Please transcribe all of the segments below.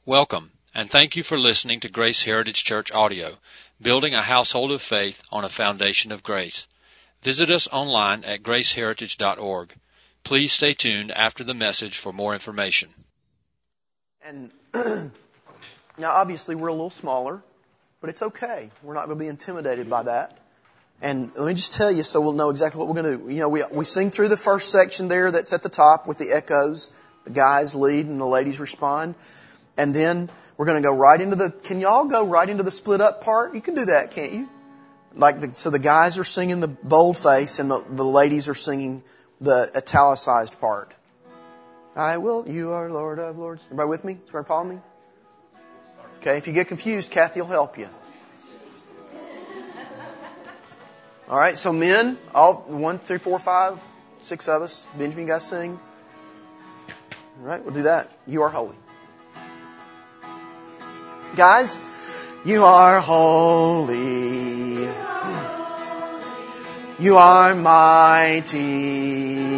Welcome, and thank you for listening to Grace Heritage Church Audio, building a household of faith on a foundation of grace. Visit us online at graceheritage.org. Please stay tuned after the message for more information. And now, obviously, we're a little smaller, but it's okay. We're not going to be intimidated by that. And let me just tell you so we'll know exactly what we're going to do. You know, we sing through the first section there that's at the top with the echoes. The guys lead and the ladies respond. And then we're going to go right into can y'all go right into the split up part? You can do that, can't you? So the guys are singing the boldface and the ladies are singing the italicized part. I will, you are Lord of Lords. Everybody with me? Is everybody following me? Okay, if you get confused, Kathy will help you. All right, so men, all 1, 3, 4, 5, 6 of us. Benjamin, you guys sing. All right, we'll do that. You are holy. Guys, you are holy. You are mighty.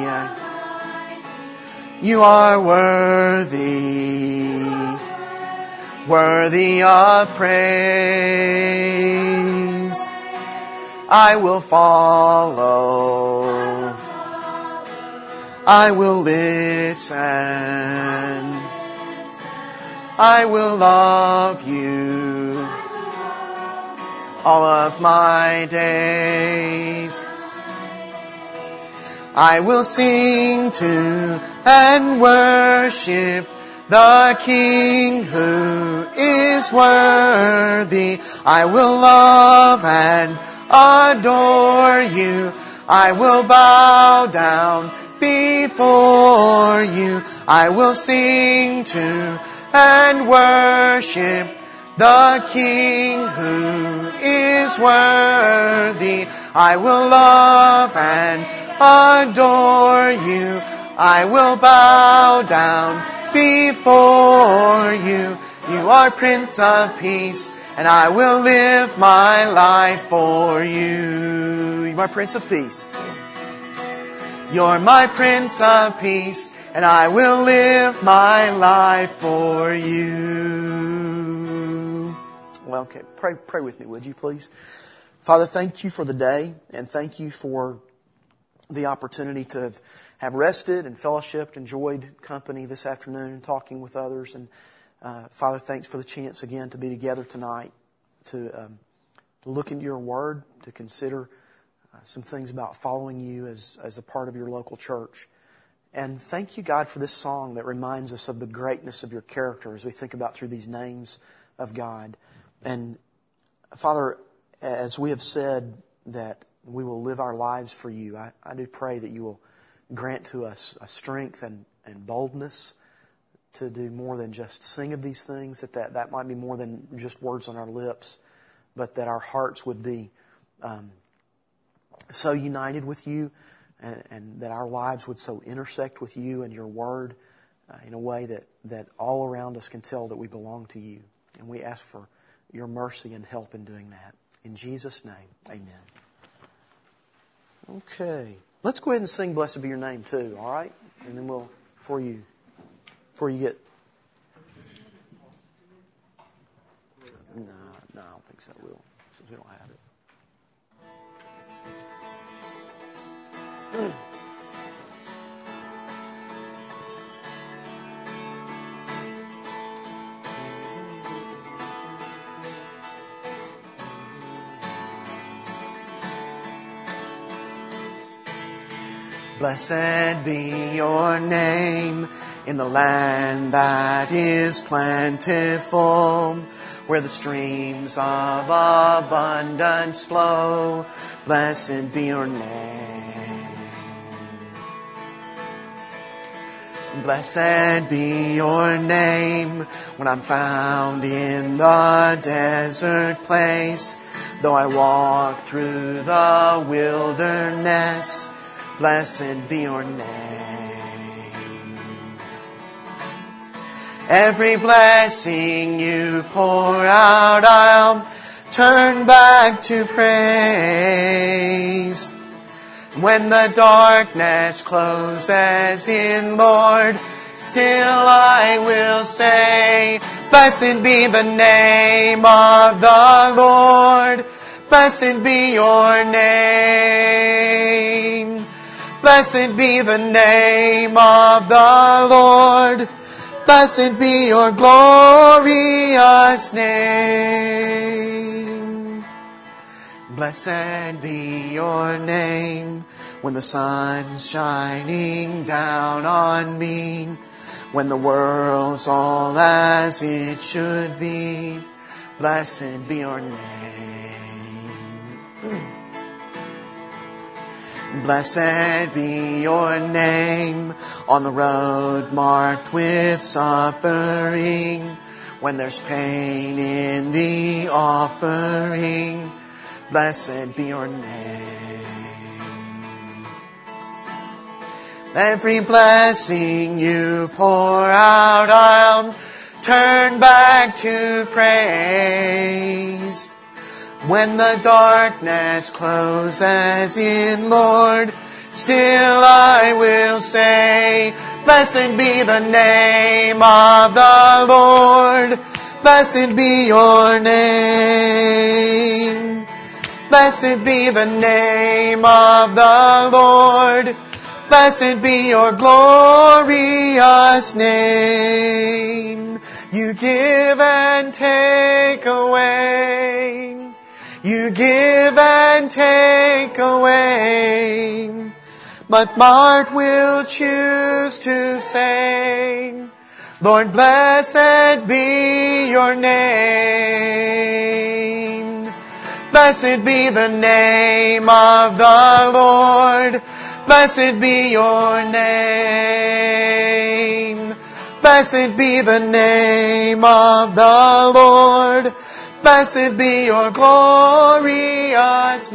You are worthy. Worthy of praise. I will follow. I will listen. I will love you all of my days. I will sing to and worship the King who is worthy. I will love and adore you. I will bow down before you. I will sing to and worship the King who is worthy. I will love and adore you. I will bow down before you. You are Prince of Peace, and I will live my life for you. You are Prince of Peace. You're my Prince of Peace, and I will live my life for you. Well, okay, pray with me, would you please? Father, thank you for the day, and thank you for the opportunity to have rested and fellowshiped, enjoyed company this afternoon, talking with others. And Father, thanks for the chance again to be together tonight, to look into your Word, to consider some things about following you as a part of your local church. And thank you, God, for this song that reminds us of the greatness of your character as we think about through these names of God. And Father, as we have said that we will live our lives for you, I do pray that you will grant to us a strength and boldness to do more than just sing of these things, that might be more than just words on our lips, but that our hearts would be so united with you, and that our lives would so intersect with you and your Word in a way that all around us can tell that we belong to you. And we ask for your mercy and help in doing that. In Jesus' name, amen. Okay. Let's go ahead and sing Blessed Be Your Name too, all right? And then before you get... No, I don't think so. Since we don't have it. Blessed be your name in the land that is plentiful, where the streams of abundance flow. Blessed be your name. Blessed be your name when I'm found in the desert place. Though I walk through the wilderness, blessed be your name. Every blessing you pour out, I'll turn back to praise. When the darkness closes in, Lord, still I will say, blessed be the name of the Lord. Blessed be your name. Blessed be the name of the Lord. Blessed be your glorious name. Blessed be your name when the sun's shining down on me, when the world's all as it should be. Blessed be your name. Blessed be your name on the road marked with suffering, when there's pain in the offering. Blessed be your name. Every blessing you pour out, I'll turn back to praise. When the darkness closes in, Lord, still I will say, blessed be the name of the Lord. Blessed be your name. Blessed be the name of the Lord. Blessed be your glorious name. You give and take away. You give and take away. But my heart will choose to say, Lord, blessed be your name. Blessed be the name of the Lord. Blessed be your name. Blessed be the name of the Lord. Blessed be your glorious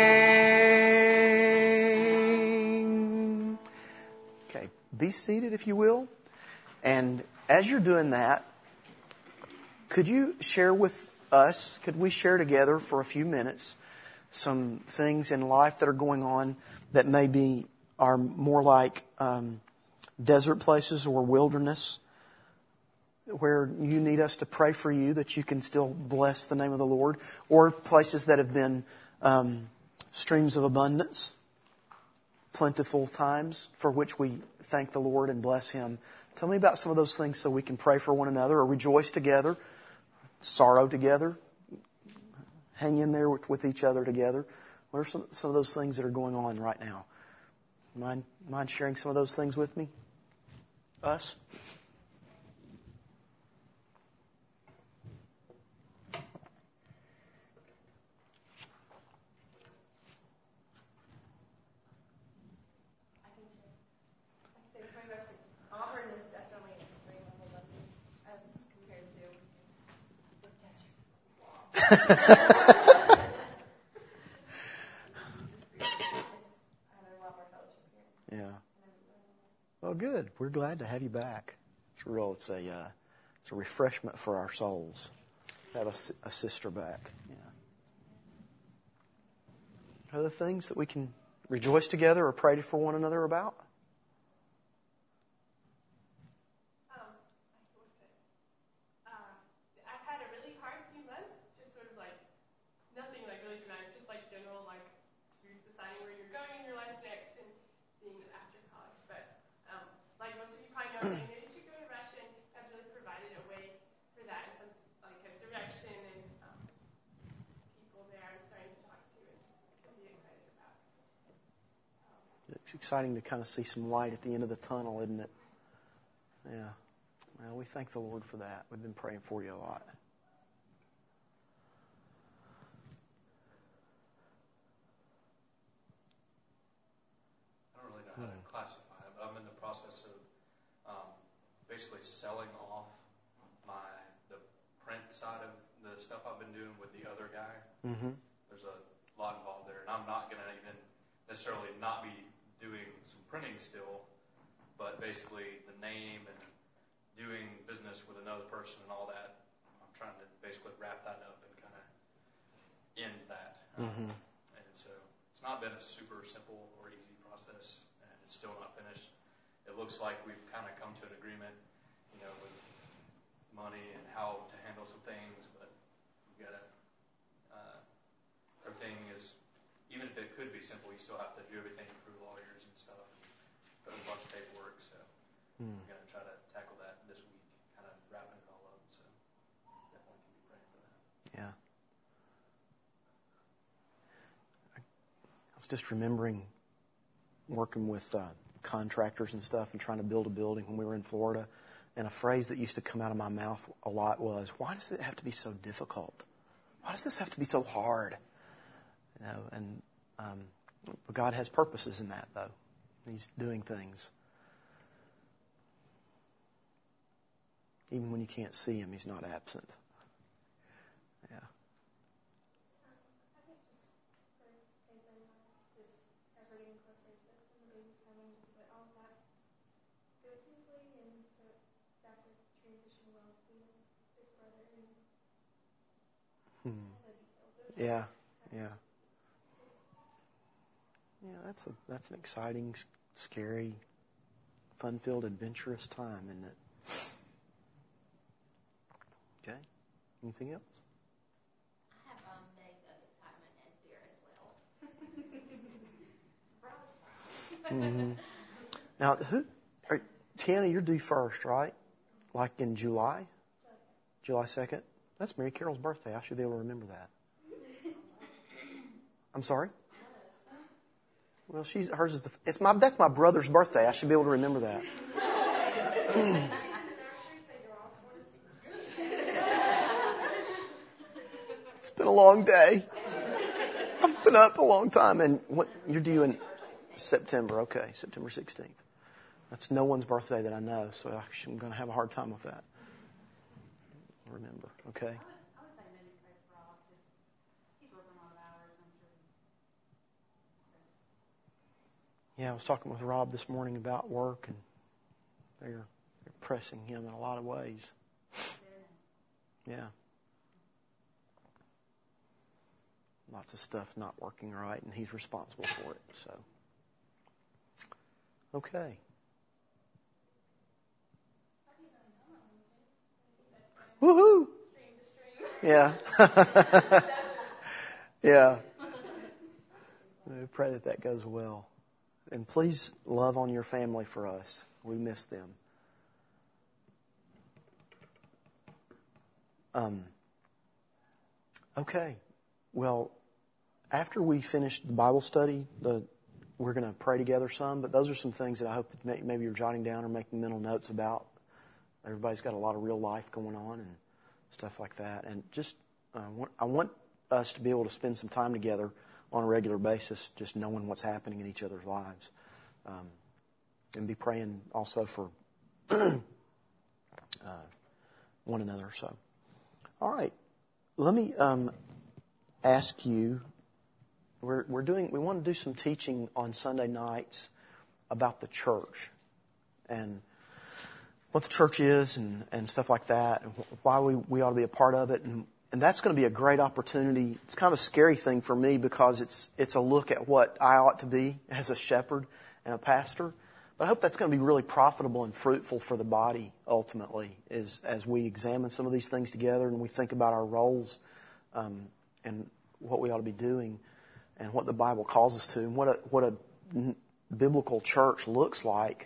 name. Okay, be seated if you will. And as you're doing that, could you share with us, could we share together for a few minutes some things in life that are going on that maybe are more like desert places or wilderness, where you need us to pray for you that you can still bless the name of the Lord, or places that have been streams of abundance, plentiful times for which we thank the Lord and bless Him. Tell me about some of those things so we can pray for one another or rejoice together, sorrow together, hang in there with each other together. What are some of those things that are going on right now? Mind sharing some of those things with me? Us? Auburn is definitely extreme of abundance as compared to the desert. There's a lot more fellowship here. Yeah. Well, good. We're glad to have you back. It's a refreshment for our souls to have a sister back. Yeah. Other things that we can rejoice together or pray for one another about? I've had a really hard few months, just sort of like nothing like really dramatic, just like general like you're deciding where you're going in your life next and being after college. But like most of you probably know, I'm getting ready to go to Russian. That's really provided a way for that and some like a direction and people there I'm starting to talk to and can be excited about. It's exciting to kind of see some light at the end of the tunnel, isn't it? Yeah. Well, we thank the Lord for that. We've been praying for you a lot. I don't really know how to classify it, but I'm in the process of basically selling off the print side of the stuff I've been doing with the other guy. Mm-hmm. There's a lot involved there, and I'm not going to even necessarily not be doing some printing still, but basically the name and doing business with another person and all that, I'm trying to basically wrap that up and kind of end that. Mm-hmm. And so it's not been a super simple or easy process, and it's still not finished. it looks like we've kind of come to an agreement, with money and how to handle some things, but we've got to, everything is, even if it could be simple, you still have to do everything through lawyers and stuff, and put in a bunch of paperwork, so we're going to try to tackle that this week, kind of wrapping it all up, so definitely can be praying for that. Yeah. I was just remembering working with contractors and stuff and trying to build a building when we were in Florida. And a phrase that used to come out of my mouth a lot was, why does it have to be so difficult? Why does this have to be so hard? But God has purposes in that, though. He's doing things. Even when you can't see Him, He's not absent. Yeah. Yeah, yeah. Yeah, that's an exciting, scary, fun-filled, adventurous time, isn't it? Okay. Anything else? I have days of excitement and fear as well. Surprise. Now, Tiana, you're due first, right? Like in July? July 2nd? That's Mary Carol's birthday. I should be able to remember that. I'm sorry? Well, hers is that's my brother's birthday. I should be able to remember that. It's been a long day. I've been up a long time. And you're due in September. Okay, September 16th. That's no one's birthday that I know, so I'm going to have a hard time with that. Remember, okay? I would say maybe pray for Rob. He's working a lot of hours. I'm sure Yeah, I was talking with Rob this morning about work, and they're pressing him in a lot of ways. Yeah. Lots of stuff not working right, and he's responsible for it. So, okay. Woohoo! Yeah. Yeah. We pray that goes well. And please love on your family for us. We miss them. Okay. Well, after we finish the Bible study, we're going to pray together some, but those are some things that I hope that maybe you're jotting down or making mental notes about. Everybody's got a lot of real life going on and stuff like that. And just, I want us to be able to spend some time together on a regular basis, just knowing what's happening in each other's lives. And be praying also for one another. So, all right. Let me ask you, we want to do some teaching on Sunday nights about the church and what the church is and stuff like that, and why we ought to be a part of it. And that's going to be a great opportunity. It's kind of a scary thing for me because it's a look at what I ought to be as a shepherd and a pastor. But I hope that's going to be really profitable and fruitful for the body ultimately as we examine some of these things together and we think about our roles and what we ought to be doing and what the Bible calls us to and what a biblical church looks like.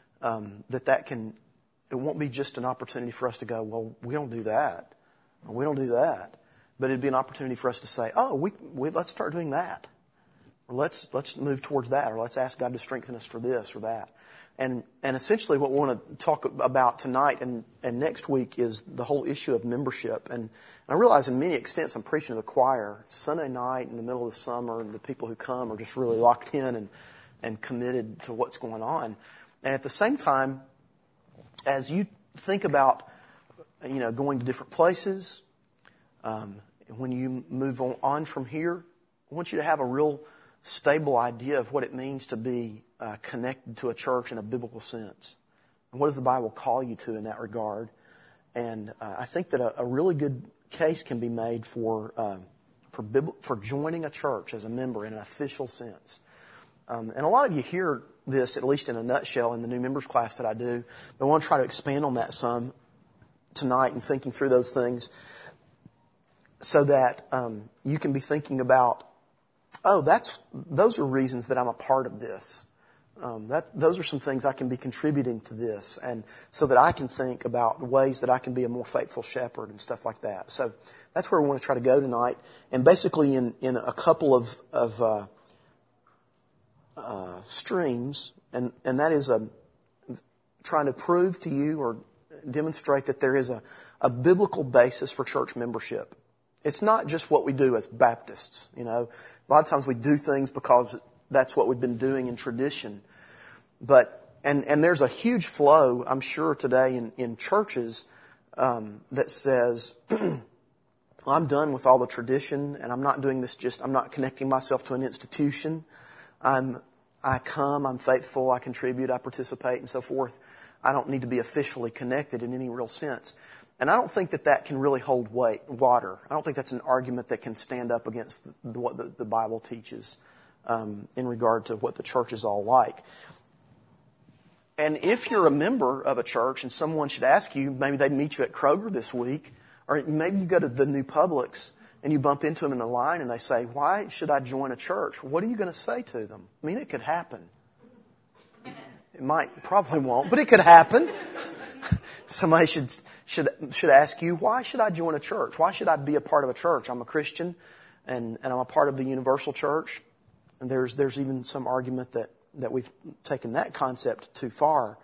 It won't be just an opportunity for us to go, well, we don't do that. We don't do that. But it'd be an opportunity for us to say, oh, let's start doing that. Or let's move towards that. Or let's ask God to strengthen us for this or that. And essentially what we want to talk about tonight and next week is the whole issue of membership. And I realize in many extents I'm preaching to the choir. It's Sunday night in the middle of the summer and the people who come are just really locked in and committed to what's going on. And at the same time, as you think about, going to different places, when you move on from here, I want you to have a real stable idea of what it means to be connected to a church in a biblical sense. And what does the Bible call you to in that regard? And I think that a really good case can be made for joining a church as a member in an official sense. And a lot of you here this, at least in a nutshell, in the new members class that I do. But I want to try to expand on that some tonight and thinking through those things so that you can be thinking about, those are reasons that I'm a part of this. Those are some things I can be contributing to this, and so that I can think about ways that I can be a more faithful shepherd and stuff like that. So that's where we want to try to go tonight, and basically in a couple of streams, and that is trying to prove to you or demonstrate that there is a biblical basis for church membership. It's not just what we do as Baptists. You know, a lot of times we do things because that's what we've been doing in tradition. But and there's a huge flow, I'm sure, today in churches that says, I'm done with all the tradition, and I'm not doing this I'm not connecting myself to an institution. I come, I'm faithful, I contribute, I participate, and so forth. I don't need to be officially connected in any real sense. And I don't think that can really hold water. I don't think that's an argument that can stand up against what the Bible teaches in regard to what the church is all like. And if you're a member of a church and someone should ask you, maybe they'd meet you at Kroger this week, or maybe you go to the new Publix and you bump into them in the line and they say, why should I join a church? What are you going to say to them? I mean, it could happen. It probably won't, but it could happen. Somebody should ask you, why should I join a church? Why should I be a part of a church? I'm a Christian and I'm a part of the universal church. And there's even some argument that we've taken that concept too far.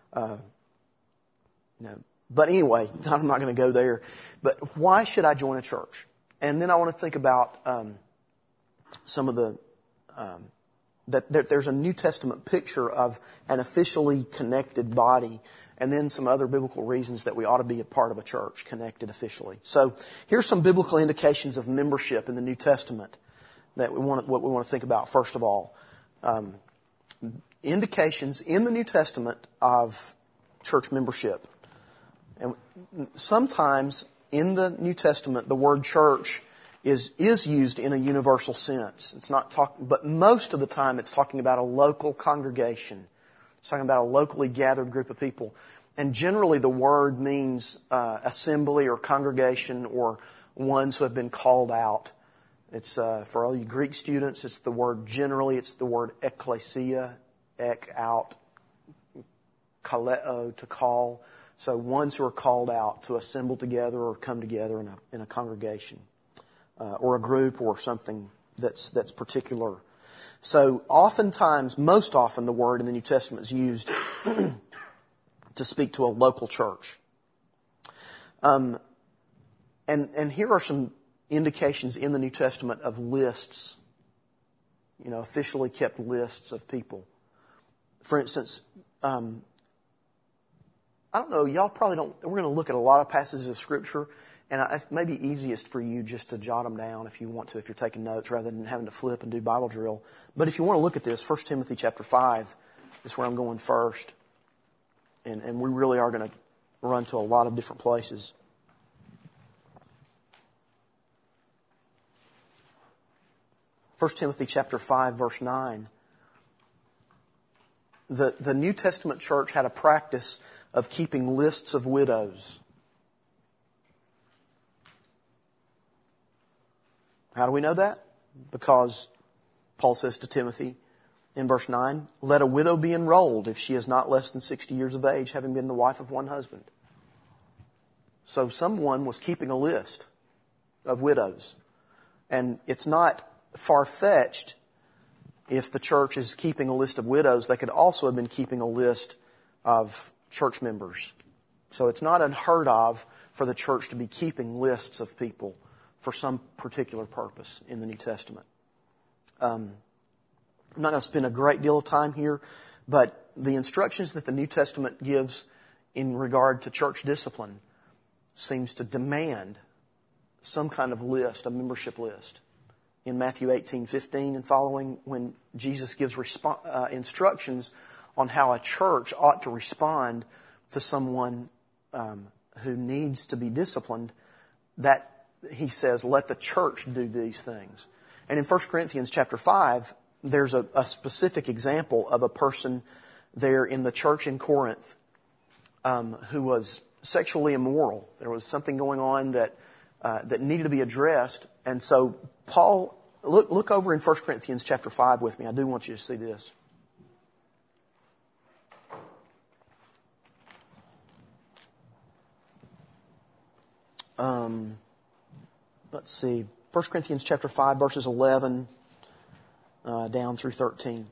But anyway, I'm not going to go there. But why should I join a church? And then I want to think about some of the that there's a New Testament picture of an officially connected body, and then some other biblical reasons that we ought to be a part of a church connected officially. So here's some biblical indications of membership in the New Testament that what we want to think about first of all. Indications in the New Testament of church membership. And sometimes in the New Testament, the word church is used in a universal sense. It's not but most of the time it's talking about a local congregation. It's talking about a locally gathered group of people. And generally the word means assembly or congregation or ones who have been called out. It's for all you Greek students, it's the word ekklesia, ek, out, kaleo, to call. So ones who are called out to assemble together or come together in a congregation. Or a group or something that's particular. So oftentimes, most often the word in the New Testament is used to speak to a local church. And here are some indications in the New Testament of lists, officially kept lists of people. For instance, I don't know, y'all probably don't, we're going to look at a lot of passages of Scripture, and it may be easiest for you just to jot them down if you want to, if you're taking notes, rather than having to flip and do Bible drill. But if you want to look at this, 1 Timothy chapter 5 is where I'm going first. And we really are going to run to a lot of different places. First Timothy chapter 5 verse 9. The New Testament church had a practice of keeping lists of widows. How do we know that? Because Paul says to Timothy in verse 9, let a widow be enrolled if she is not less than 60 years of age, having been the wife of one husband. So someone was keeping a list of widows. And it's not far-fetched if the church is keeping a list of widows. They could also have been keeping a list of church members. So it's not unheard of for the church to be keeping lists of people for some particular purpose in the New Testament. I'm not going to spend a great deal of time here, but the instructions that the New Testament gives in regard to church discipline seems to demand some kind of list, a membership list. In Matthew 18:15 and following, when Jesus gives instructions on how a church ought to respond to someone who needs to be disciplined, that he says, let the church do these things. And in 1 Corinthians chapter 5, there's a specific example of a person there in the church in Corinth who was sexually immoral. There was something going on that needed to be addressed. And so Paul, look over in 1 Corinthians chapter 5 with me. I do want you to see this. Let's see. 1 Corinthians chapter 5 verses 11 down through 13.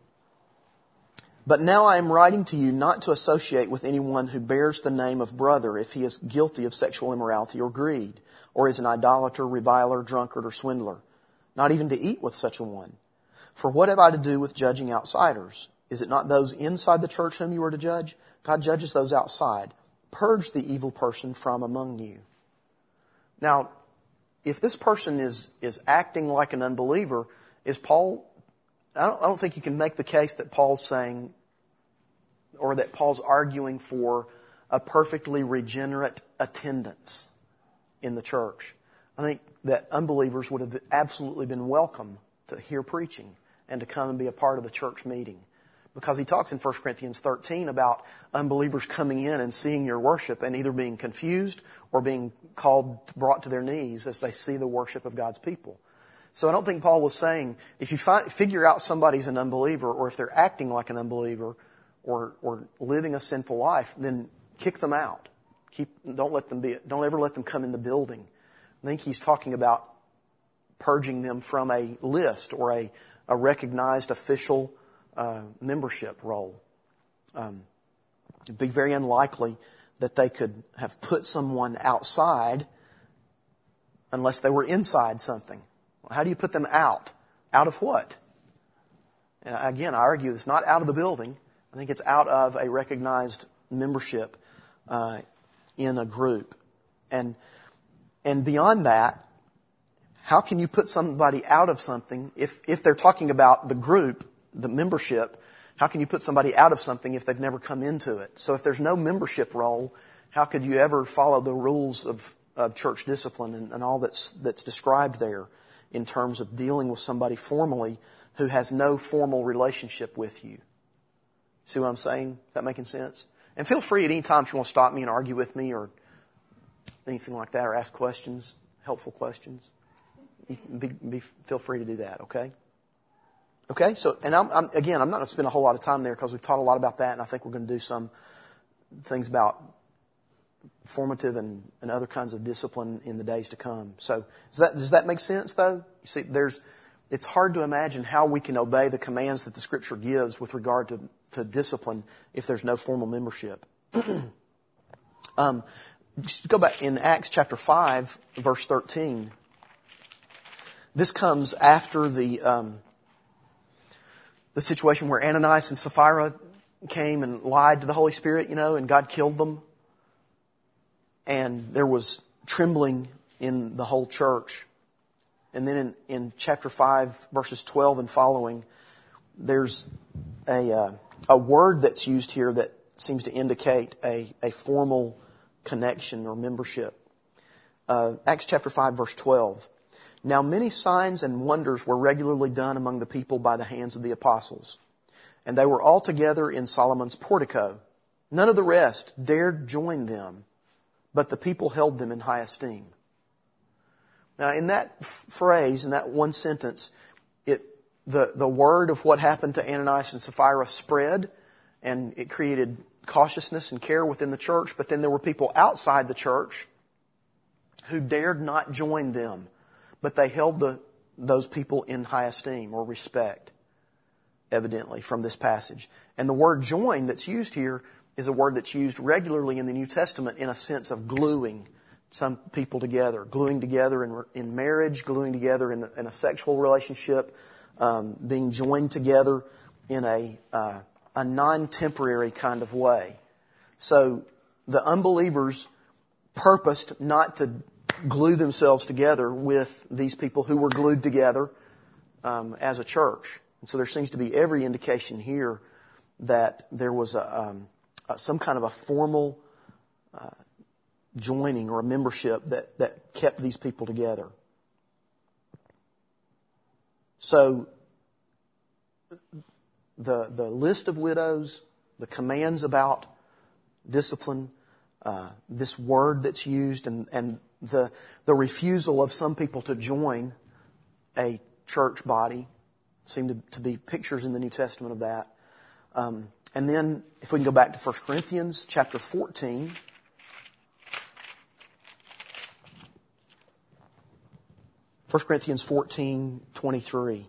But now I am writing to you not to associate with anyone who bears the name of brother if he is guilty of sexual immorality or greed, or is an idolater, reviler, drunkard, or swindler. Not even to eat with such a one. For what have I to do with judging outsiders? Is it not those inside the church whom you are to judge? God judges those outside. Purge the evil person from among you. Now, if this person is acting like an unbeliever, is Paul... I don't think you can make the case that Paul's saying, or that Paul's arguing for a perfectly regenerate attendance in the church. I think that unbelievers would have absolutely been welcome to hear preaching and to come and be a part of the church meeting. Because he talks in 1 Corinthians 13 about unbelievers coming in and seeing your worship and either being confused or being brought to their knees as they see the worship of God's people. So I don't think Paul was saying, if you figure out somebody's an unbeliever, or if they're acting like an unbeliever, or living a sinful life, then kick them out. Don't ever let them come in the building. I think he's talking about purging them from a list or a recognized official membership role. It'd be very unlikely that they could have put someone outside unless they were inside something. How do you put them out? Out of what? And again, I argue it's not out of the building. I think it's out of a recognized membership in a group. And beyond that, how can you put somebody out of something if they're talking about the group, the membership? How can you put somebody out of something if they've never come into it? So if there's no membership role, how could you ever follow the rules of church discipline and all that's described there in terms of dealing with somebody formally who has no formal relationship with you? See what I'm saying? Is that making sense? And feel free at any time if you want to stop me and argue with me or anything like that, or ask questions, helpful questions. Feel free to do that, okay? Okay, so, and I'm not going to spend a whole lot of time there because we've taught a lot about that, and I think we're going to do some things about formative and other kinds of discipline in the days to come. So, does that make sense, though? You see, it's hard to imagine how we can obey the commands that the Scripture gives with regard to discipline if there's no formal membership. Just go back in Acts chapter 5, verse 13. This comes after the situation where Ananias and Sapphira came and lied to the Holy Spirit, and God killed them. And there was trembling in the whole church. And then in chapter 5, verses 12 and following, there's a word that's used here that seems to indicate a formal connection or membership. Acts chapter 5, verse 12. Now many signs and wonders were regularly done among the people by the hands of the apostles. And they were all together in Solomon's portico. None of the rest dared join them, but the people held them in high esteem. Now in that phrase, in that one sentence, the word of what happened to Ananias and Sapphira spread, and it created cautiousness and care within the church, but then there were people outside the church who dared not join them, but they held those people in high esteem or respect, evidently, from this passage. And the word join that's used here is a word that's used regularly in the New Testament in a sense of gluing some people together, gluing together in marriage, gluing together in a sexual relationship, being joined together in a non-temporary kind of way. So the unbelievers purposed not to glue themselves together with these people who were glued together as a church. And so there seems to be every indication here that there was some kind of a formal joining or a membership that kept these people together. So the list of widows, the commands about discipline, this word that's used, and the refusal of some people to join a church body seem to be pictures in the New Testament of that. And then, if we can go back to 1 Corinthians chapter 14. 1 Corinthians 14:23.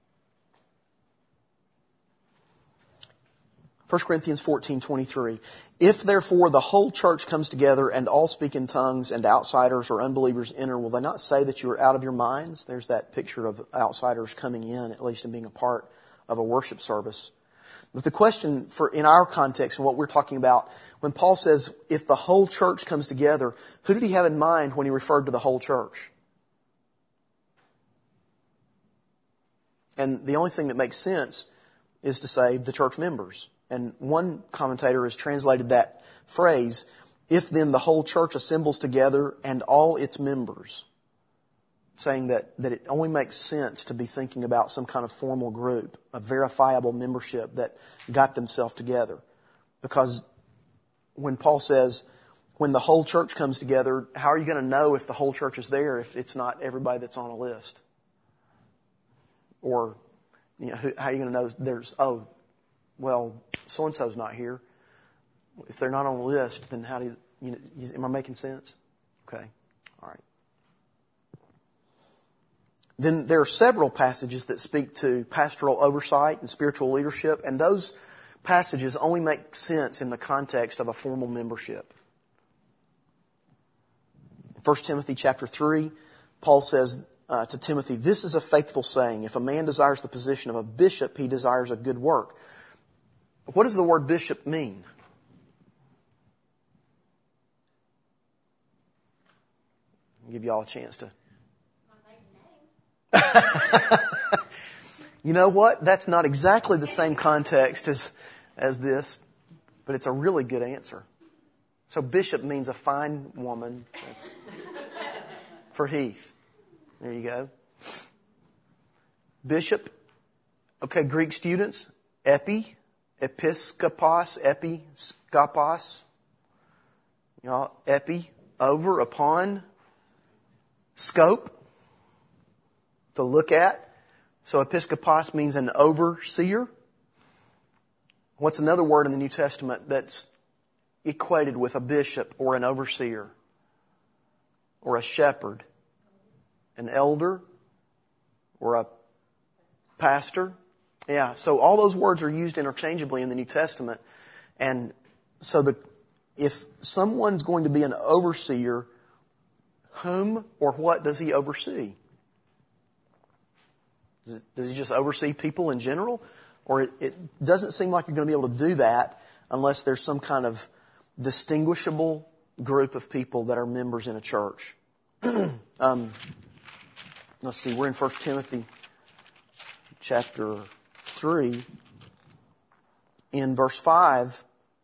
1 Corinthians 14:23. If therefore the whole church comes together and all speak in tongues and outsiders or unbelievers enter, will they not say that you are out of your minds? There's that picture of outsiders coming in, at least, and being a part of a worship service. But the question in our context and what we're talking about, when Paul says, if the whole church comes together, who did he have in mind when he referred to the whole church? And the only thing that makes sense is to say the church members. And one commentator has translated that phrase, if then the whole church assembles together and all its members, saying that it only makes sense to be thinking about some kind of formal group, a verifiable membership that got themselves together. Because when Paul says, when the whole church comes together, how are you going to know if the whole church is there if it's not everybody that's on a list? Or, how are you going to know there's, so-and-so's not here. If they're not on the list, then how do am I making sense? Okay. All right. Then there are several passages that speak to pastoral oversight and spiritual leadership, and those passages only make sense in the context of a formal membership. 1 Timothy chapter 3, Paul says to Timothy, this is a faithful saying. If a man desires the position of a bishop, he desires a good work. What does the word bishop mean? I'll give you all a chance to. You know what? That's not exactly the same context as this, but it's a really good answer. So bishop means a fine woman. That's for Heath. There you go. Bishop. Okay, Greek students. Episkopos, episkopos. Epi, over, upon. Scope, to look at. So episkopos means an overseer. What's another word in the New Testament that's equated with a bishop or an overseer or a shepherd? An elder or a pastor? Yeah, so all those words are used interchangeably in the New Testament. And so if someone's going to be an overseer, whom or what does he oversee? Does he just oversee people in general? Or it doesn't seem like you're going to be able to do that unless there's some kind of distinguishable group of people that are members in a church. Let's see, we're in 1 Timothy chapter 3. In verse 5,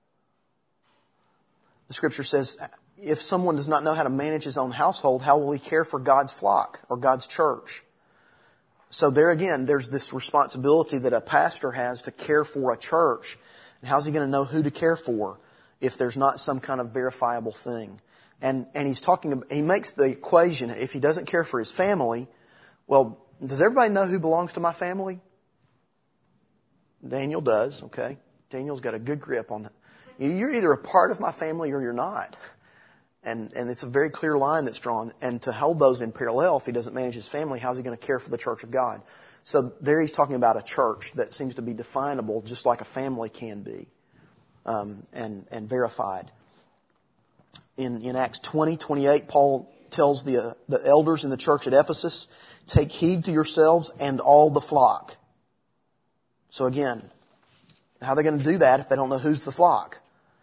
the scripture says, if someone does not know how to manage his own household, how will he care for God's flock or God's church? So there again, there's this responsibility that a pastor has to care for a church. And how's he going to know who to care for if there's not some kind of verifiable thing? And he makes the equation, if he doesn't care for his family, well, does everybody know who belongs to my family? Daniel does, okay. Daniel's got a good grip on it. You're either a part of my family or you're not. And it's a very clear line that's drawn. And to hold those in parallel, if he doesn't manage his family, how's he going to care for the church of God? So there he's talking about a church that seems to be definable just like a family can be, and verified. In Acts 20:28, Paul tells the elders in the church at Ephesus, take heed to yourselves and all the flock. So again, how are they going to do that if they don't know who's the flock?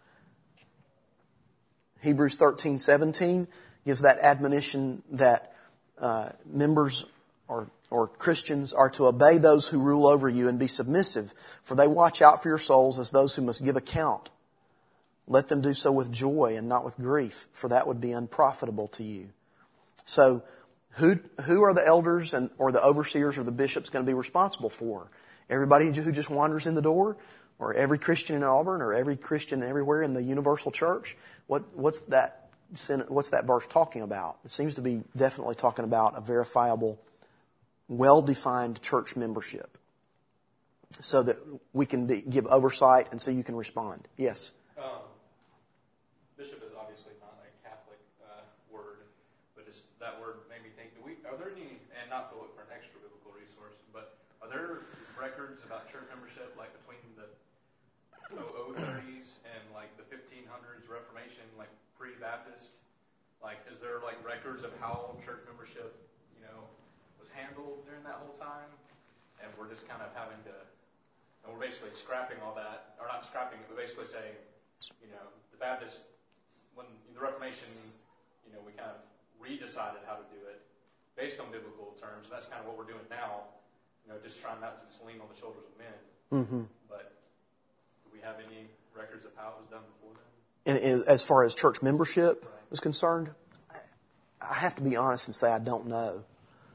Hebrews 13:17 gives that admonition that members or Christians are to obey those who rule over you and be submissive, for they watch out for your souls as those who must give account. Let them do so with joy and not with grief, for that would be unprofitable to you. So who are the elders or the overseers or the bishops going to be responsible for? Everybody who just wanders in the door, or every Christian in Auburn, or every Christian everywhere in the universal church? What's that verse talking about? It seems to be definitely talking about a verifiable, well-defined church membership, so that we can give oversight and so you can respond. Yes? Bishop is obviously not a Catholic word, but just that word made me think, are there any, and not to look for an extra biblical resource, but are there records about church membership like between the 0030s and like the 1500s Reformation, like pre-Baptist? Like, is there like records of how church membership, was handled during that whole time? And we're just kind of having to, and we're basically scrapping all that, or not scrapping it, but basically saying, the Baptist, when the Reformation, we kind of redecided how to do it based on biblical terms. That's kind of what we're doing now, just trying not to just lean on the shoulders of men. Mm-hmm. But do we have any records of how it was done before then? And as far as church membership is concerned, I have to be honest and say I don't know.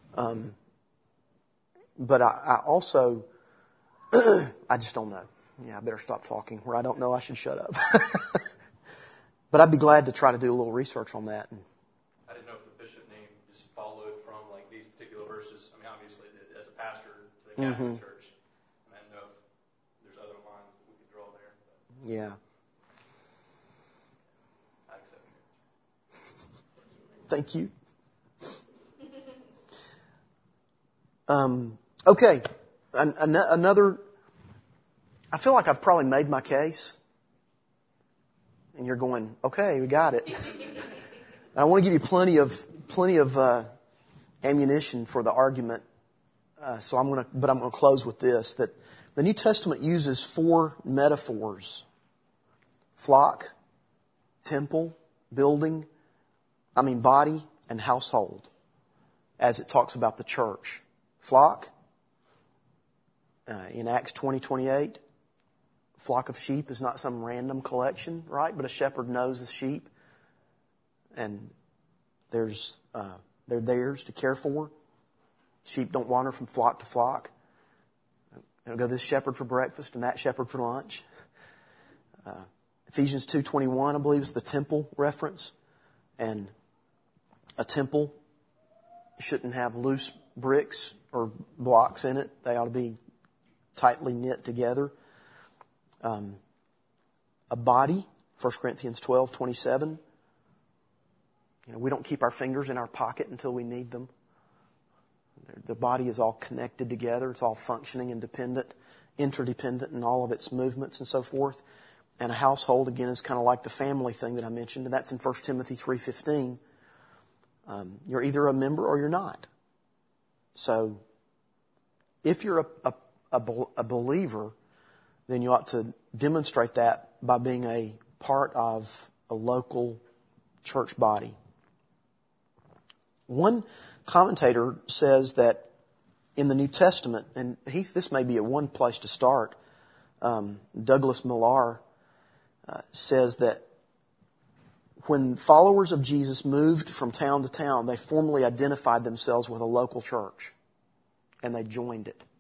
But I also, I just don't know. Yeah, I better stop talking. Where I don't know, I should shut up. But I'd be glad to try to do a little research on that. I didn't know if the bishop name just followed from like these particular verses. I mean, obviously, as a pastor to the Catholic Church, and I didn't know if there's other lines that we could draw there. But Yeah. I accept it. Thank you. Okay. Another, I feel like I've probably made my case. And you're going, okay, we got it. I want to give you plenty of ammunition for the argument. So I'm going to close with this, that the New Testament uses 4 metaphors: flock, temple, building, body, and household, as it talks about the church. Flock, in Acts 20:28, flock of sheep is not some random collection, right? But a shepherd knows his sheep, and they're theirs to care for. Sheep don't wander from flock to flock. They don't go this shepherd for breakfast and that shepherd for lunch. Ephesians 2:21, I believe, is the temple reference, and a temple shouldn't have loose bricks or blocks in it. They ought to be tightly knit together. A body, 1 Corinthians 12:27. We don't keep our fingers in our pocket until we need them. The body is all connected together. It's all functioning independent, interdependent in all of its movements and so forth. And a household, again, is kind of like the family thing that I mentioned, and that's in 1 Timothy 3:15. You're either a member or you're not. So if you're a believer, then you ought to demonstrate that by being a part of a local church body. One commentator says that in the New Testament, and this may be a one place to start, Douglas Millar says that when followers of Jesus moved from town to town, they formally identified themselves with a local church, and they joined it,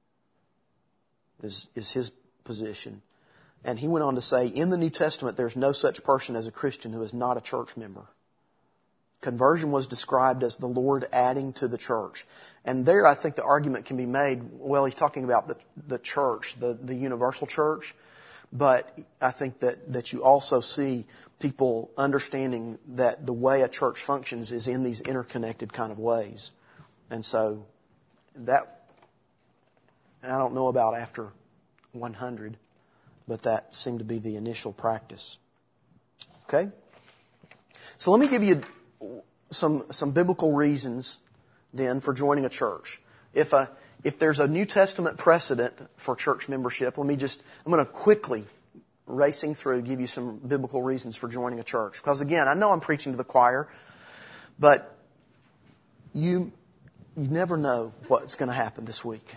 is his position. And he went on to say, in the New Testament, there's no such person as a Christian who is not a church member. Conversion was described as the Lord adding to the church. And there, I think the argument can be made, well, he's talking about the church, the universal church. But I think that you also see people understanding that the way a church functions is in these interconnected kind of ways. And so that, I don't know about after 100, but that seemed to be the initial practice. Okay? So let me give you some biblical reasons then for joining a church. If there's a New Testament precedent for church membership, I'm going to quickly, racing through, give you some biblical reasons for joining a church. Because again, I know I'm preaching to the choir, but you never know what's going to happen this week.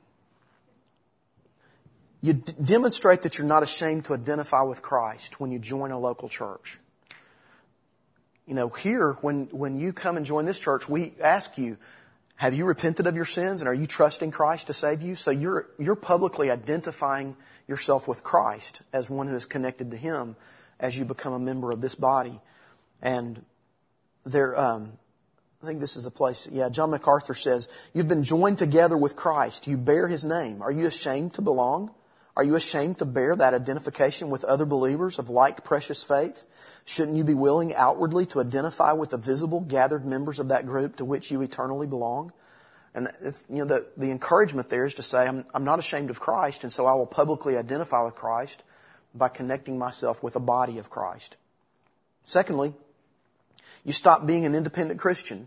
You demonstrate that you're not ashamed to identify with Christ when you join a local church. Here, when you come and join this church, we ask you, Have you repented of your sins, and are you trusting Christ to save you? So you're publicly identifying yourself with Christ as one who is connected to Him as you become a member of this body. And there, I think this is a place, John MacArthur says, you've been joined together with Christ. You bear His name. Are you ashamed to belong? Are you ashamed to bear that identification with other believers of like precious faith? Shouldn't you be willing outwardly to identify with the visible gathered members of that group to which you eternally belong? And it's, the encouragement there is to say, I'm not ashamed of Christ, and so I will publicly identify with Christ by connecting myself with a body of Christ. Secondly, you stop being an independent Christian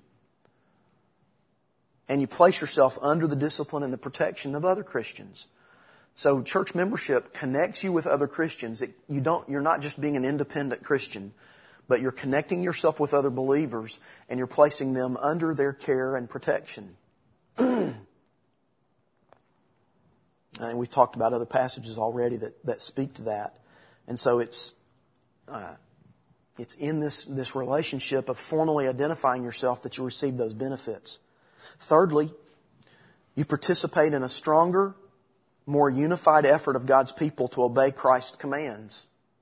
and you place yourself under the discipline and the protection of other Christians. So church membership connects you with other Christians. You're not just being an independent Christian, but you're connecting yourself with other believers and you're placing them under their care and protection. And we've talked about other passages already that speak to that. And so it's in this relationship of formally identifying yourself that you receive those benefits. Thirdly, you participate in a stronger, more unified effort of God's people to obey Christ's commands.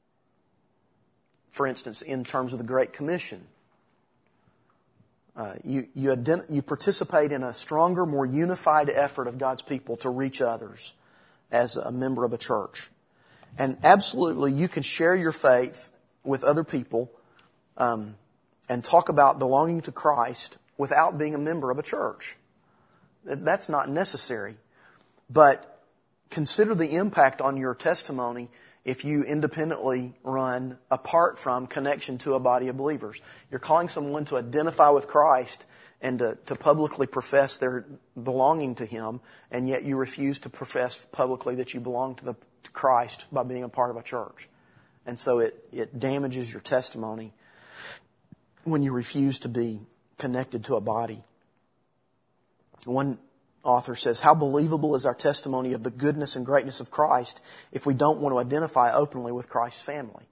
For instance, in terms of the Great Commission, you participate in a stronger, more unified effort of God's people to reach others as a member of a church. And absolutely, you can share your faith with other people and talk about belonging to Christ without being a member of a church. That's not necessary. But consider the impact on your testimony if you independently run apart from connection to a body of believers. You're calling someone to identify with Christ and to publicly profess their belonging to Him, and yet you refuse to profess publicly that you belong to Christ by being a part of a church. And so it damages your testimony when you refuse to be connected to a body. One author says, how believable is our testimony of the goodness and greatness of Christ if we don't want to identify openly with Christ's family?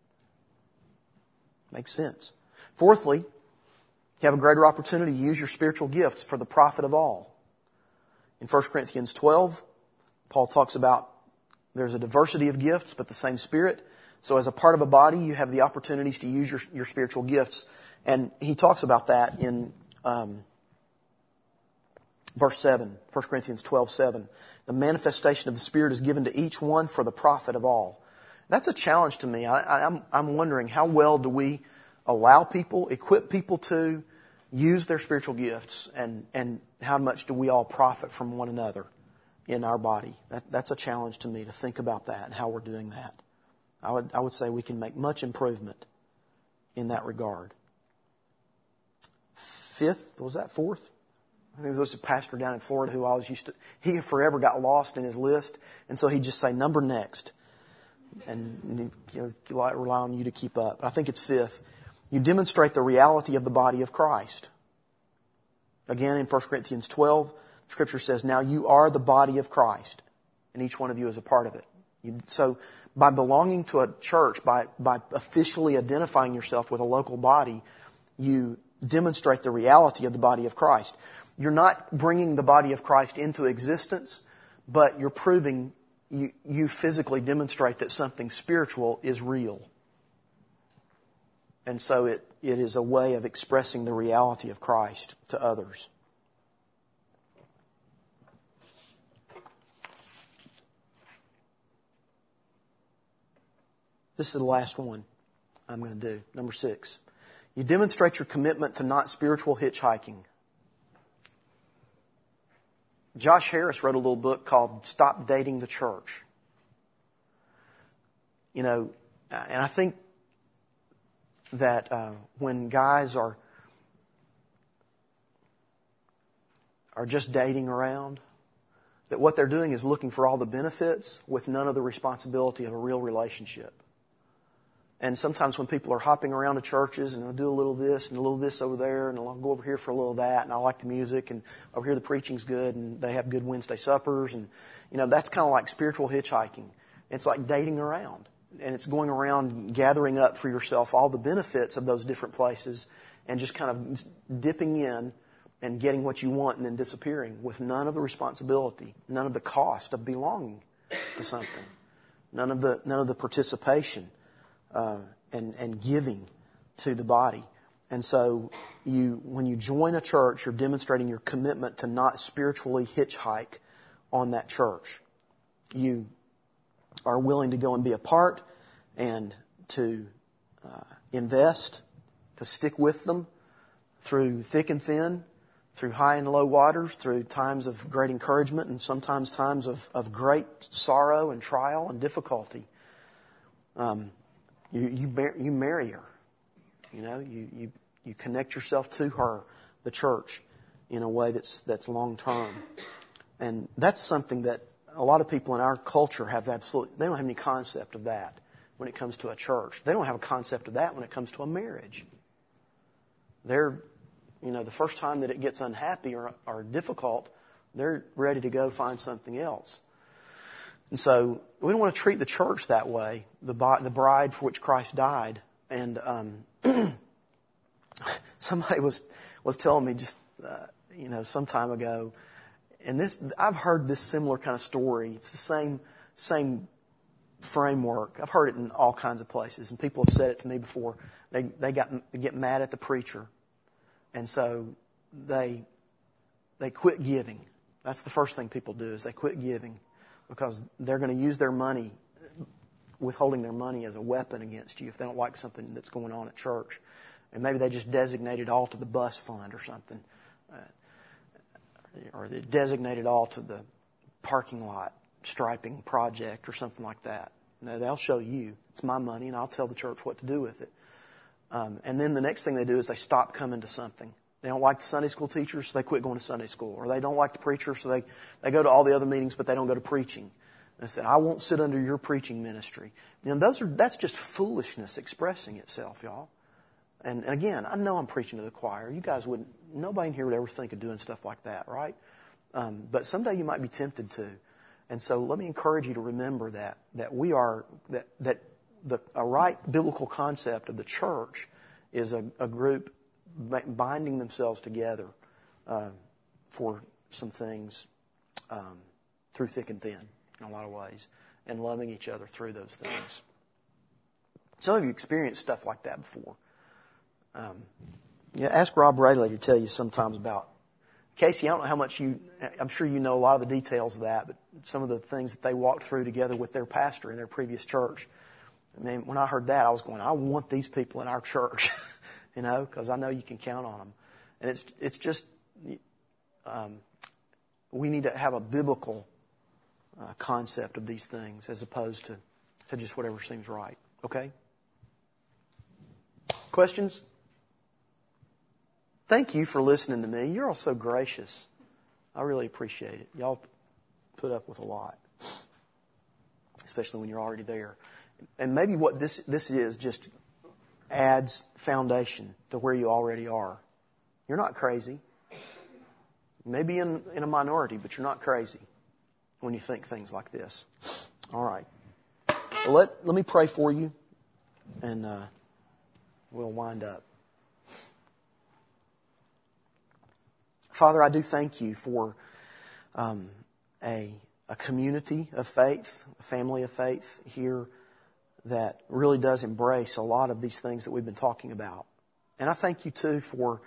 Makes sense. Fourthly, you have a greater opportunity to use your spiritual gifts for the profit of all. In 1 Corinthians 12, Paul talks about there's a diversity of gifts, but the same Spirit. So as a part of a body, you have the opportunities to use your spiritual gifts. And he talks about that in verse 7, 1 Corinthians 12:7. The manifestation of the Spirit is given to each one for the profit of all. That's a challenge to me. I'm wondering, how well do we allow people, equip people to use their spiritual gifts, and how much do we all profit from one another in our body? That's a challenge to me to think about that and how we're doing that. I would say we can make much improvement in that regard. Fourth? I think there was a pastor down in Florida who he forever got lost in his list, and so he'd just say, number next. And rely on you to keep up. I think it's fifth. You demonstrate the reality of the body of Christ. Again, in 1 Corinthians 12, Scripture says, now you are the body of Christ, and each one of you is a part of it. So by belonging to a church, by officially identifying yourself with a local body, you demonstrate the reality of the body of Christ. You're not bringing the body of Christ into existence, but you're proving, you physically demonstrate that something spiritual is real. And so it is a way of expressing the reality of Christ to others. This is the last one I'm going to do. Number 6. You demonstrate your commitment to not spiritual hitchhiking. Josh Harris wrote a little book called Stop Dating the Church. And I think that when guys are just dating around, that what they're doing is looking for all the benefits with none of the responsibility of a real relationship. And sometimes when people are hopping around to churches and they'll do a little this and a little this over there and I'll go over here for a little of that and I like the music and over here the preaching's good and they have good Wednesday suppers and, that's kind of like spiritual hitchhiking. It's like dating around. And it's going around gathering up for yourself all the benefits of those different places and just kind of dipping in and getting what you want and then disappearing with none of the responsibility, none of the cost of belonging to something, none of the participation and giving to the body. And so when you join a church, you're demonstrating your commitment to not spiritually hitchhike on that church. You are willing to go and be a part and to invest, to stick with them through thick and thin, through high and low waters, through times of great encouragement and sometimes times of great sorrow and trial and difficulty. You marry her. You connect yourself to her, the church, in a way that's long term. And that's something that a lot of people in our culture they don't have any concept of that when it comes to a church. They don't have a concept of that when it comes to a marriage. They're, the first time that it gets unhappy or difficult, they're ready to go find something else. And so we don't want to treat the church that way, the bride for which Christ died. And somebody was telling me just some time ago, and I've heard this similar kind of story. It's the same framework. I've heard it in all kinds of places, and people have said it to me before. They get mad at the preacher, and so they quit giving. That's the first thing people do, is they quit giving, because they're going to use their money, withholding their money, as a weapon against you if they don't like something that's going on at church. And maybe they just designate it all to the bus fund or something. Or they designate it all to the parking lot striping project or something like that. No, they'll show you, it's my money, and I'll tell the church what to do with it. And then the next thing they do is they stop coming to something. They don't like the Sunday school teachers, so they quit going to Sunday school. Or they don't like the preacher, so they go to all the other meetings, but they don't go to preaching. And said, I won't sit under your preaching ministry. That's just foolishness expressing itself, y'all. And again, I know I'm preaching to the choir. You guys nobody in here would ever think of doing stuff like that, right? But someday you might be tempted to. And so let me encourage you to remember that a right biblical concept of the church is a group binding themselves together for some things through thick and thin in a lot of ways, and loving each other through those things. Some of you experienced stuff like that before. Ask Rob Rayleigh to tell you sometimes about Casey. I don't know how much I'm sure you know a lot of the details of that, but some of the things that they walked through together with their pastor in their previous church. I mean, when I heard that, I was going, I want these people in our church, because I know you can count on them. And it's just, we need to have a biblical concept of these things as opposed to just whatever seems right. Okay? Questions? Thank you for listening to me. You're all so gracious. I really appreciate it. Y'all put up with a lot, especially when you're already there. And maybe what this is just adds foundation to where you already are. You're not crazy. You may be in a minority, but you're not crazy when you think things like this. All right. Well, let me pray for you, and we'll wind up. Father, I do thank you for a community of faith, a family of faith here that really does embrace a lot of these things that we've been talking about. And I thank you, too, for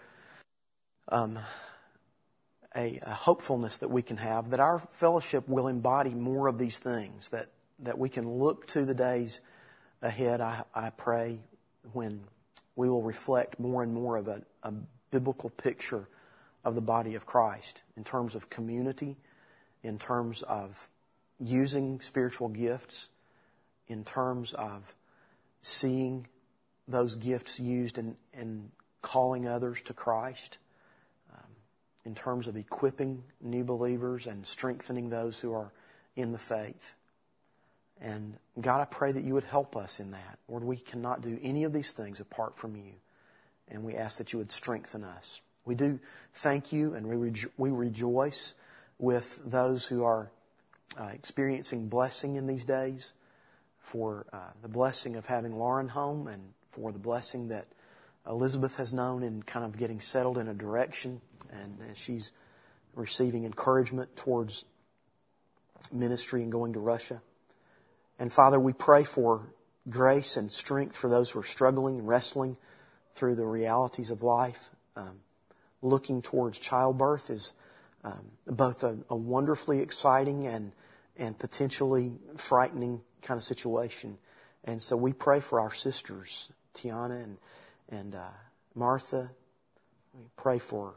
a hopefulness that we can have, that our fellowship will embody more of these things, that we can look to the days ahead, I pray, when we will reflect more and more of a biblical picture of the body of Christ in terms of community, in terms of using spiritual gifts, in terms of seeing those gifts used in calling others to Christ, in terms of equipping new believers and strengthening those who are in the faith. And God, I pray that you would help us in that. Lord, we cannot do any of these things apart from you. And we ask that you would strengthen us. We do thank you, and we rejoice with those who are experiencing blessing in these days, for the blessing of having Lauren home, and for the blessing that Elizabeth has known in kind of getting settled in a direction, and she's receiving encouragement towards ministry and going to Russia. And Father, we pray for grace and strength for those who are struggling and wrestling through the realities of life. Looking towards childbirth is both a wonderfully exciting and potentially frightening kind of situation. And so we pray for our sisters, Tiana and Martha. We pray for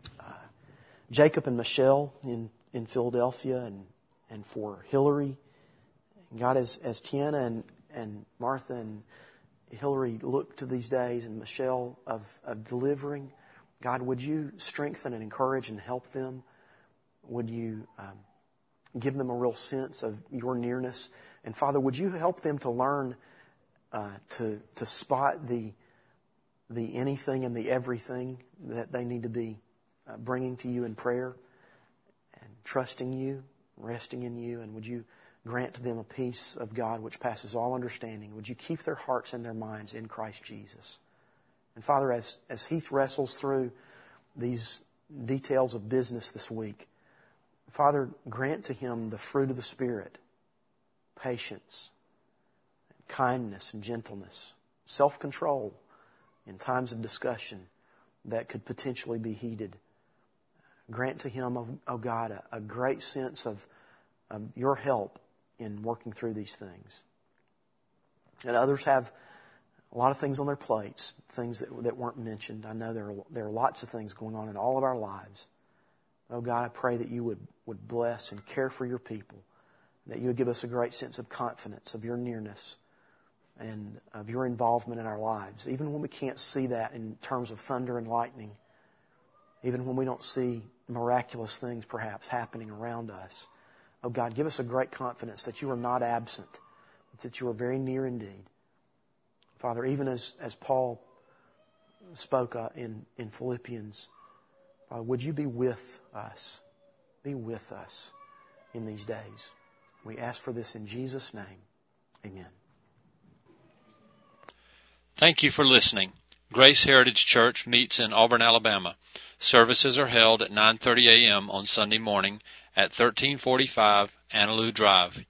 Jacob and Michelle in Philadelphia, and for Hillary. God, as Tiana and Martha and Hillary look to these days, and Michelle of delivering, God, would you strengthen and encourage and help them? Would you give them a real sense of your nearness? And Father, would you help them to learn to spot the anything and the everything that they need to be bringing to you in prayer and trusting you, resting in you? And would you grant to them a peace of God which passes all understanding? Would you keep their hearts and their minds in Christ Jesus? And Father, as Heath wrestles through these details of business this week, Father, grant to him the fruit of the Spirit, patience, kindness and gentleness, self-control in times of discussion that could potentially be heated. Grant to him, oh God, a great sense of your help in working through these things. And others have a lot of things on their plates, things that weren't mentioned. I know there are lots of things going on in all of our lives. Oh God, I pray that you would bless and care for your people, that you would give us a great sense of confidence of your nearness and of your involvement in our lives, even when we can't see that in terms of thunder and lightning, even when we don't see miraculous things perhaps happening around us. Oh God, give us a great confidence that you are not absent, but that you are very near indeed. Father, even as Paul spoke in Philippians, would you be with us? Be with us in these days. We ask for this in Jesus' name. Amen. Thank you for listening. Grace Heritage Church meets in Auburn, Alabama. Services are held at 9:30 a.m. on Sunday morning at 1345 Annaloo Drive,